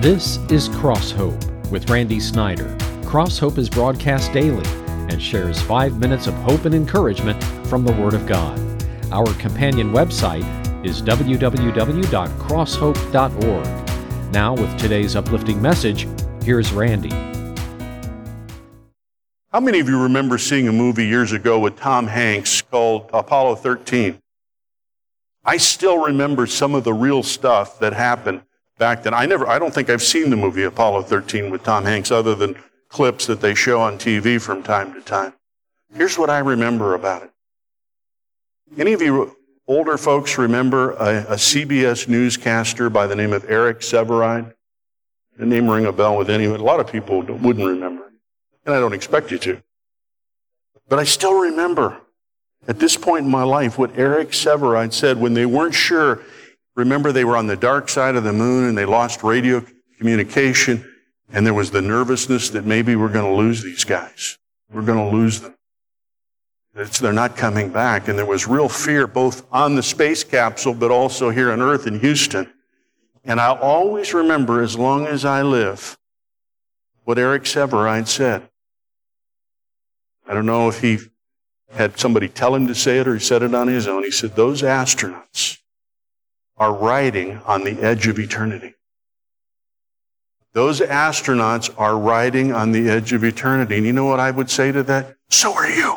This is Cross Hope with Randy Snyder. Cross Hope is broadcast daily and shares 5 minutes of hope and encouragement from the Word of God. Our companion website is www.crosshope.org. Now, with today's uplifting message, here's Randy. How many of you remember seeing a movie years ago with Tom Hanks called Apollo 13? I still remember some of the real stuff that happened back then. I don't think I've seen the movie Apollo 13 with Tom Hanks other than clips that they show on TV from time to time. Here's what I remember about it. Any of you older folks remember a CBS newscaster by the name of Eric Sevareid? The name ring a bell with anyone. A lot of people wouldn't remember, and I don't expect you to. But I still remember, at this point in my life, what Eric Sevareid said when they weren't sure. Remember, they were on the dark side of the moon, and they lost radio communication, and there was the nervousness that maybe we're going to lose these guys. We're going to lose them. They're not coming back. And there was real fear both on the space capsule, but also here on Earth in Houston. And I'll always remember, as long as I live, what Eric Sevareid said. I don't know if he had somebody tell him to say it or he said it on his own. He said, those astronauts are riding on the edge of eternity. Those astronauts are riding on the edge of eternity. And you know what I would say to that? So are you.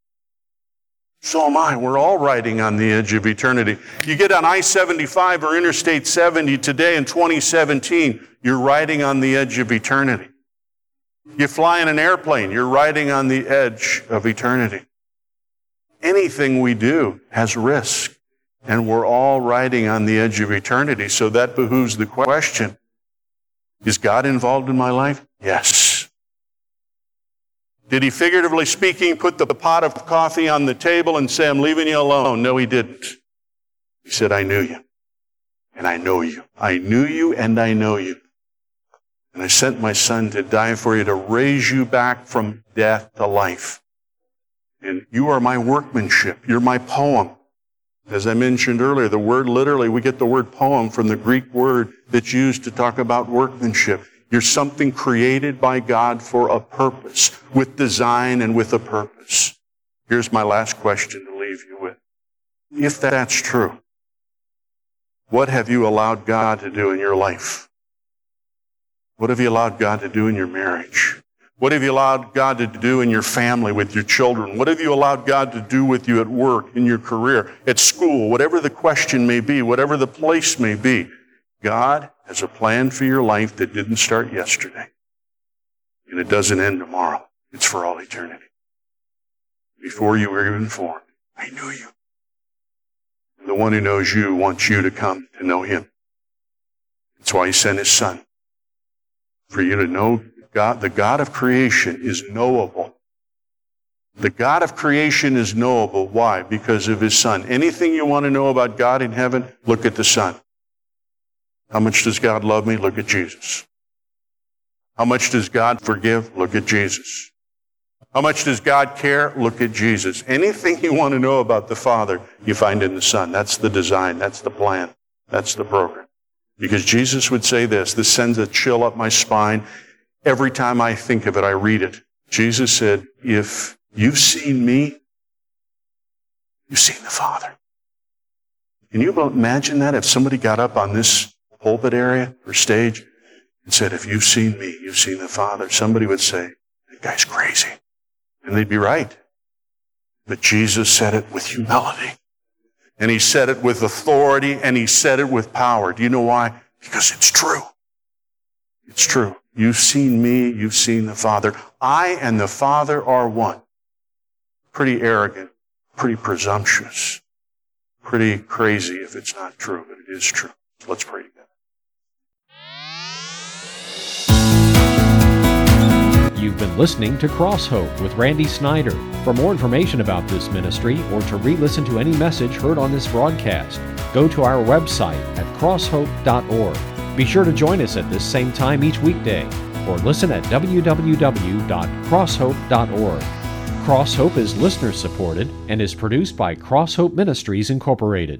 So am I. We're all riding on the edge of eternity. You get on I-75 or Interstate 70 today in 2017, you're riding on the edge of eternity. You fly in an airplane, you're riding on the edge of eternity. Anything we do has risk, and we're all riding on the edge of eternity. So that behooves the question, is God involved in my life? Yes. Did he, figuratively speaking, put the pot of coffee on the table and say, I'm leaving you alone? No, he didn't. He said, I knew you, and I know you. I knew you, and I know you. And I sent my son to die for you, to raise you back from death to life. And you are my workmanship. You're my poem. As I mentioned earlier, the word literally, we get the word poem from the Greek word that's used to talk about workmanship. You're something created by God for a purpose, with design and with a purpose. Here's my last question to leave you with. If that's true, what have you allowed God to do in your life? What have you allowed God to do in your marriage? What have you allowed God to do in your family, with your children? What have you allowed God to do with you at work, in your career, at school, whatever the question may be, whatever the place may be? God has a plan for your life that didn't start yesterday. And it doesn't end tomorrow. It's for all eternity. Before you were even formed, I knew you. The one who knows you wants you to come to know him. That's why he sent his son. For you to know God, the God of creation is knowable. The God of creation is knowable. Why? Because of his son. Anything you want to know about God in heaven, look at the son. How much does God love me? Look at Jesus. How much does God forgive? Look at Jesus. How much does God care? Look at Jesus. Anything you want to know about the Father, you find in the Son. That's the design. That's the plan. That's the program. Because Jesus would say this sends a chill up my spine. Every time I think of it, I read it. Jesus said, if you've seen me, you've seen the Father. Can you imagine that if somebody got up on this pulpit area or stage and said, if you've seen me, you've seen the Father? Somebody would say, that guy's crazy. And they'd be right. But Jesus said it with humility. And he said it with authority, and he said it with power. Do you know why? Because it's true. It's true. You've seen me, you've seen the Father. I and the Father are one. Pretty arrogant, pretty presumptuous, pretty crazy if it's not true, but it is true. Let's pray together. You've been listening to Cross Hope with Randy Snyder. For more information about this ministry or to re-listen to any message heard on this broadcast, go to our website at crosshope.org. Be sure to join us at this same time each weekday, or listen at www.crosshope.org. Cross Hope is listener supported and is produced by Cross Hope Ministries Incorporated.